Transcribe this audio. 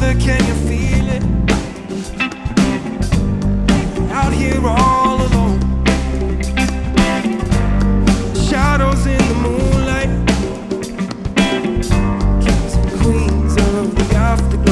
Brother, can you feel it? Out here all